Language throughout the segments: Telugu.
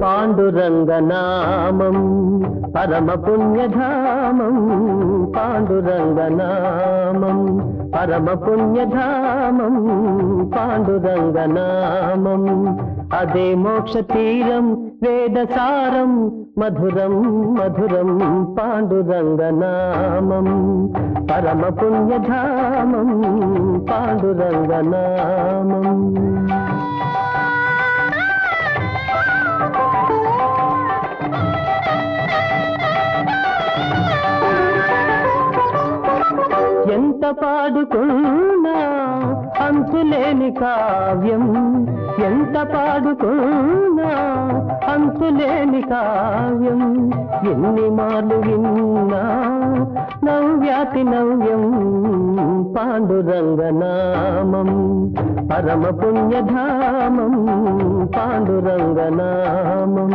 పాండురంగనామం పరమ పుణ్యధామం పాండురంగనామం పరమ పుణ్యధామం పాండురంగనామం అదే మోక్ష తీరం వేదసారం మధురం మధురం పాండురంగనామం పరమ పుణ్యధామం పాండురంగనామం ఎంత పాడుకున్నా అంతులేని కావ్యం ఎంత పాడుకున్నా అంతులేని కావ్యం ఎన్ని మార్లు విన్నా నవ్యాతి నవ్యం పాండురంగనామం పరమ పుణ్యధామం పాండురంగనామం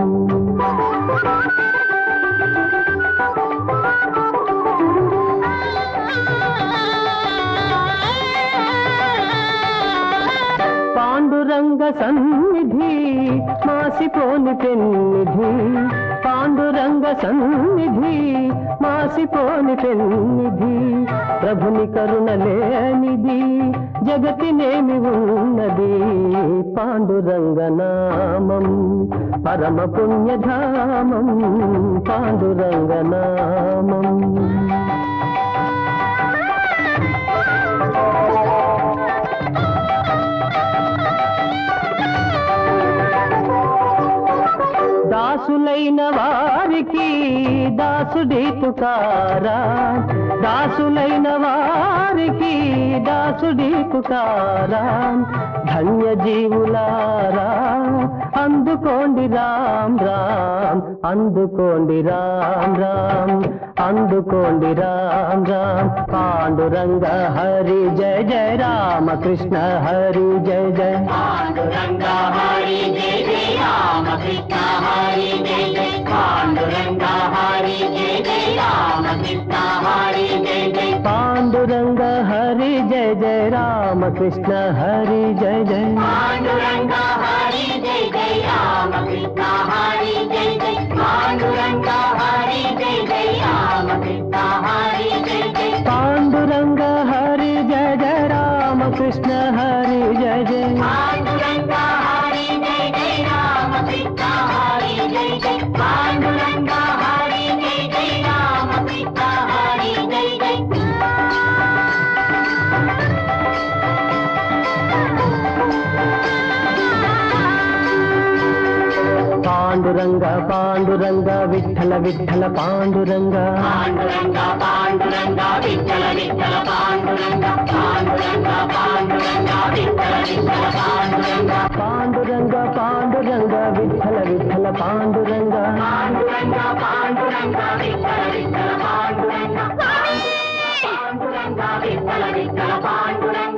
పాండురంగ సన్నిధి మాసిపోని పెన్నిధి పాండురంగ సన్నిధి మాసిపోని పెన్నిధి ప్రభుని కరుణ లేనిది జగతినేమి ఉన్నది పాండురంగనామం పరమ పుణ్యధామం పాండురంగనామం దాసులైన వారికి దాసుడి పుకారా దాసులైన వారికి దాసుడి పుకారా ధన్య జీవులారా అందుకోండి రామ్ రామ్ అందుకోండి రామ్ రామ్ అందుకోండి రామ్ రామ్ పాండురంగ హరి జయ జయ రామకృష్ణ హరి జయ జయ పాండురంగ హరి జయ జయ రామకృష్ణ హరి జయ జయ పాండురంగ హరి జయ జయ రామకృష్ణ హరి జయ జయ పాండురంగ హరి జయ జయ రామకృష్ణ హరి జయ జయ పాండురంగ హరి జయ జయ రామకృష్ణ హరి జయ జయ పాండురంగ హరి జయ జయ రామకృష్ణ హరి జయ జయ పాండురంగ హరి జయ జయ రామకృష్ణ హరి జయ జయ పాండురంగ హరి జయ జయ రామకృష్ణ హరి జయ జయ పాండురంగ హరి జయ జయ రామకృష్ణ హరి జయ జయ పాండురంగ పాండురంగ విఠల విఠల పాండురంగ పాండురంగ పాండురంగ విఠల విఠల పాండురంగ పాండురంగ పాండురంగ విఠల విఠల పాండురంగ పాండురంగ పాండురంగ విఠల విఠల పాండురంగ పాండురంగ పాండురంగ విఠల విఠల పాండురంగ పాండురంగ విఠల విఠల పాండురంగ